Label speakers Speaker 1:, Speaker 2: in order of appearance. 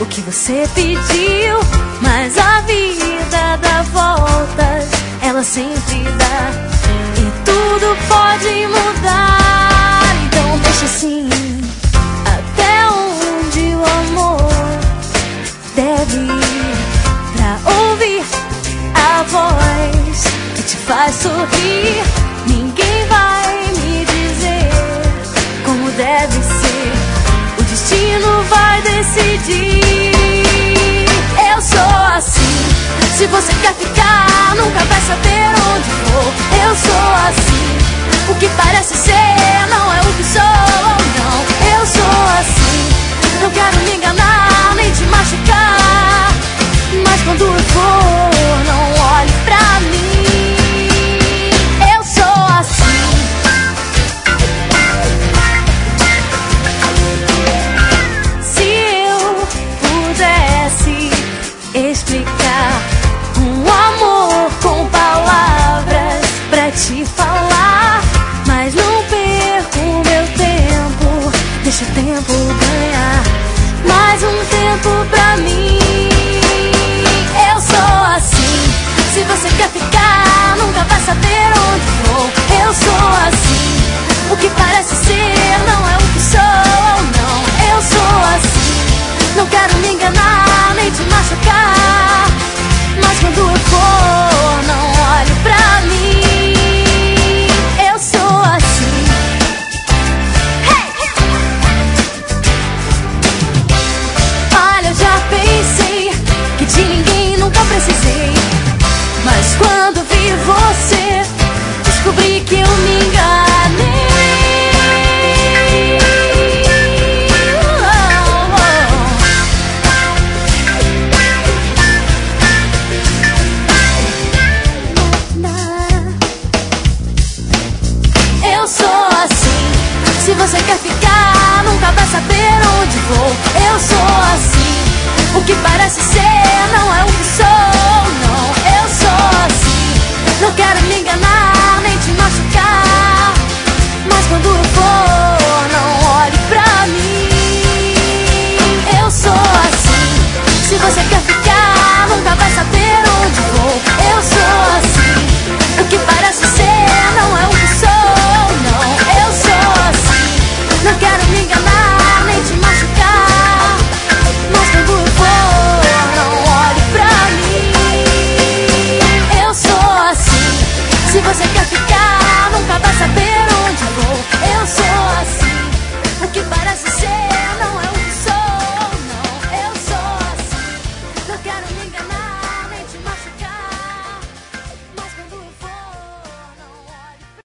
Speaker 1: o que você pediu, mas a vida dá voltas, ela sempre dá, e tudo pode mudar. Então deixa assim, até onde o amor deve ir, pra ouvir a voz que te faz sorrir. Ninguém vai me dizer como deve ser, o destino vai decidir. Eu sou assim, se você quer ficar, nunca vai saber onde vou. Eu sou assim, o que parece ser não é o que sou, não. Eu sou assim, não quero me enganar, nem te machucar, mas quando eu for, não olhe pra mim. Eu sou assim. Se eu pudesse explicar um amor com palavras pra te falar, mas não perco meu tempo, deixa o tempo ganhar mais um tempo pra mim. Eu sou assim, se você quer ficar, nunca vai saber onde vou. Eu sou assim, o que parece ser não é o que sou, não.